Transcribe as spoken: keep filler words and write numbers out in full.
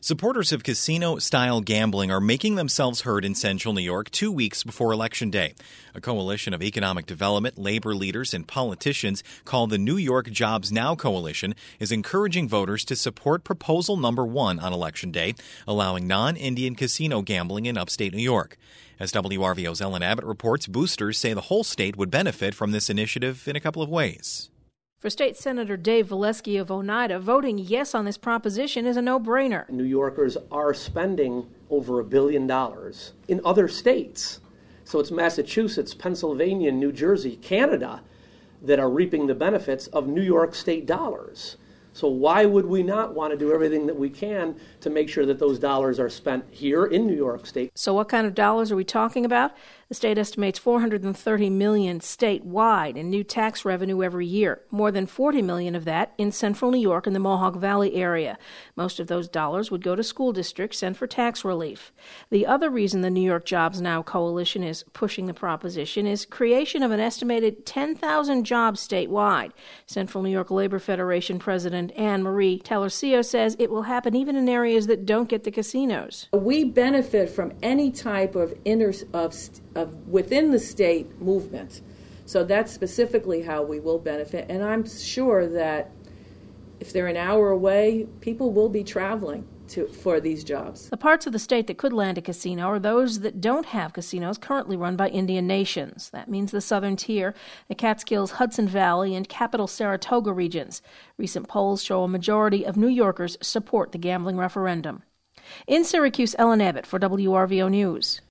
Supporters of casino-style gambling are making themselves heard in central New York two weeks before Election Day. A coalition of economic development, labor leaders, and politicians called the New York Jobs Now Coalition is encouraging voters to support proposal number one on Election Day, allowing non-Indian casino gambling in upstate New York. As W R V O's Ellen Abbott reports, boosters say the whole state would benefit from this initiative in a couple of ways. For State Senator Dave Valesky of Oneida, voting yes on this proposition is a no-brainer. New Yorkers are spending over a billion dollars in other states. So it's Massachusetts, Pennsylvania, New Jersey, Canada that are reaping the benefits of New York state dollars. So why would we not want to do everything that we can to make sure that those dollars are spent here in New York State? So what kind of dollars are we talking about? The state estimates four hundred thirty million dollars statewide in new tax revenue every year, more than forty million dollars of that in central New York and the Mohawk Valley area. Most of those dollars would go to school districts and for tax relief. The other reason the New York Jobs Now Coalition is pushing the proposition is creation of an estimated ten thousand jobs statewide. Central New York Labor Federation President Anne Marie Talercio says it will happen even in areas that don't get the casinos. We benefit from any type of inter of, of within the state movement. So that's specifically how we will benefit. And I'm sure that if they're an hour away, people will be traveling to for these jobs. The parts of the state that could land a casino are those that don't have casinos currently run by Indian nations. That means the Southern Tier, the Catskills, Hudson Valley, and Capital Saratoga regions. Recent polls show a majority of New Yorkers support the gambling referendum. In Syracuse, Ellen Abbott for W R V O News.